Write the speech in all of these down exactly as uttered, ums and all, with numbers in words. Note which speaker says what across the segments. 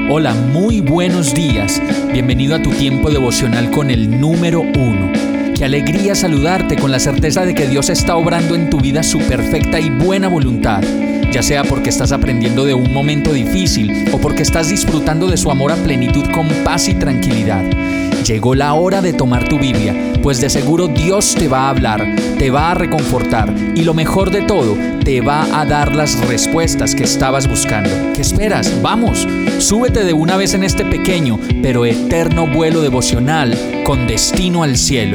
Speaker 1: Hola, muy buenos días. Bienvenido a tu tiempo devocional con el número uno. Qué alegría saludarte con la certeza de que Dios está obrando en tu vida su perfecta y buena voluntad, ya sea porque estás aprendiendo de un momento difícil o porque estás disfrutando de su amor a plenitud con paz y tranquilidad. Llegó la hora de tomar tu Biblia, pues de seguro Dios te va a hablar, te va a reconfortar y lo mejor de todo, te va a dar las respuestas que estabas buscando. ¿Qué esperas? ¡Vamos! Súbete de una vez en este pequeño pero eterno vuelo devocional con destino al cielo.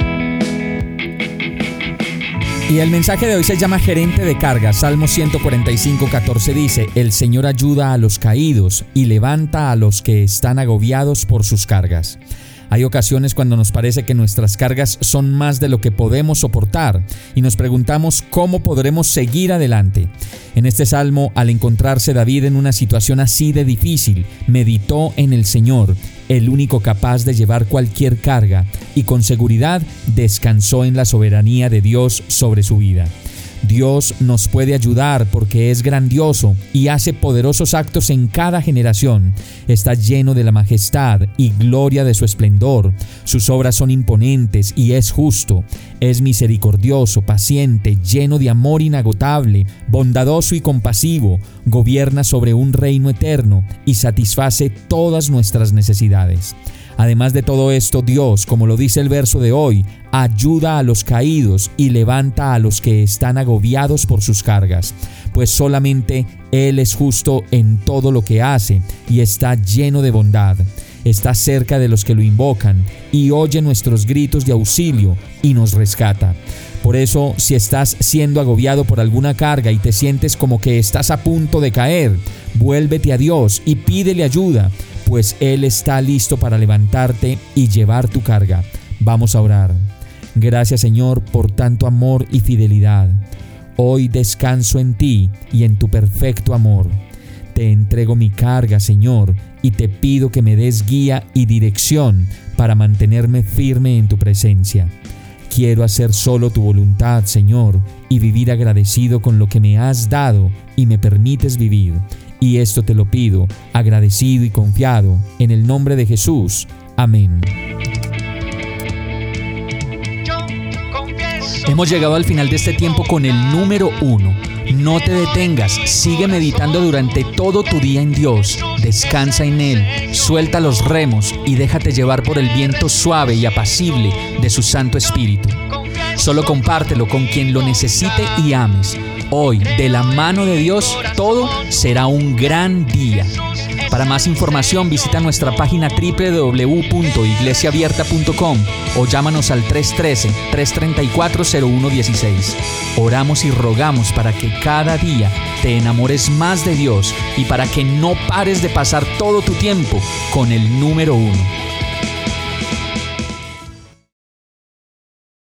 Speaker 2: Y el mensaje de hoy se llama Gerente de Cargas. Salmo ciento cuarenta y cinco, catorce dice: El Señor ayuda a los caídos y levanta a los que están agobiados por sus cargas. Hay ocasiones cuando nos parece que nuestras cargas son más de lo que podemos soportar y nos preguntamos cómo podremos seguir adelante. En este salmo, al encontrarse David en una situación así de difícil, meditó en el Señor, el único capaz de llevar cualquier carga, y con seguridad descansó en la soberanía de Dios sobre su vida. Dios nos puede ayudar porque es grandioso y hace poderosos actos en cada generación. Está lleno de la majestad y gloria de su esplendor. Sus obras son imponentes y es justo. Es misericordioso, paciente, lleno de amor inagotable, bondadoso y compasivo. Gobierna sobre un reino eterno y satisface todas nuestras necesidades. Además de todo esto, Dios, como lo dice el verso de hoy, ayuda a los caídos y levanta a los que están agobiados por sus cargas, pues solamente Él es justo en todo lo que hace y está lleno de bondad. Está cerca de los que lo invocan y oye nuestros gritos de auxilio y nos rescata. Por eso, si estás siendo agobiado por alguna carga y te sientes como que estás a punto de caer, vuélvete a Dios y pídele ayuda, pues Él está listo para levantarte y llevar tu carga. Vamos a orar. Gracias, Señor, por tanto amor y fidelidad. Hoy descanso en ti y en tu perfecto amor. Te entrego mi carga, Señor, y te pido que me des guía y dirección para mantenerme firme en tu presencia. Quiero hacer solo tu voluntad, Señor, y vivir agradecido con lo que me has dado y me permites vivir. Y esto te lo pido, agradecido y confiado, en el nombre de Jesús. Amén.
Speaker 1: Hemos llegado al final de este tiempo con el número uno. No te detengas, sigue meditando durante todo tu día en Dios. Descansa en Él, suelta los remos y déjate llevar por el viento suave y apacible de su Santo Espíritu. Solo compártelo con quien lo necesite y ames. Hoy, de la mano de Dios, todo será un gran día. Para más información, visita nuestra página doble u doble u doble u punto iglesia abierta punto com o llámanos al tres uno tres, tres tres cuatro, cero uno uno seis. Oramos y rogamos para que cada día te enamores más de Dios y para que no pares de pasar todo tu tiempo con el número uno.